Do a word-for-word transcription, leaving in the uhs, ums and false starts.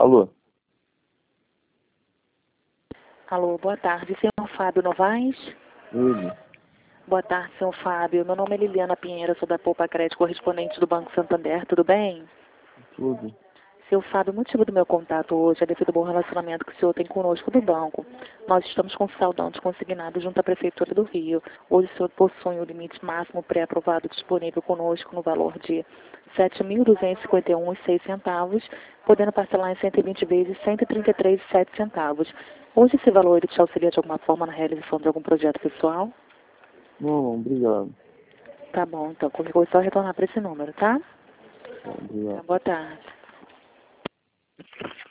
Alô? Alô, boa tarde, senhor Fábio Novaes? Ele? Boa tarde, senhor Fábio. Meu nome é Liliana Pinheiro, sou da Poupa Crédito, correspondente do Banco Santander, tudo bem? Tudo. Senhor Fábio, o motivo do meu contato hoje é devido ao bom relacionamento que o senhor tem conosco do banco. Nós estamos com saldão desconsignado junto à Prefeitura do Rio. Hoje o senhor possui o limite máximo pré-aprovado disponível conosco no valor de sete mil duzentos e cinquenta e um reais e seis centavos, podendo parcelar em cento e vinte vezes cento e trinta e três reais e sete centavos. Hoje esse valor ele te auxilia de alguma forma na realização de algum projeto pessoal? Não, não, obrigado. Tá bom, então qualquer coisa é só retornar para esse número, tá? Tá, obrigado. Tá, boa tarde.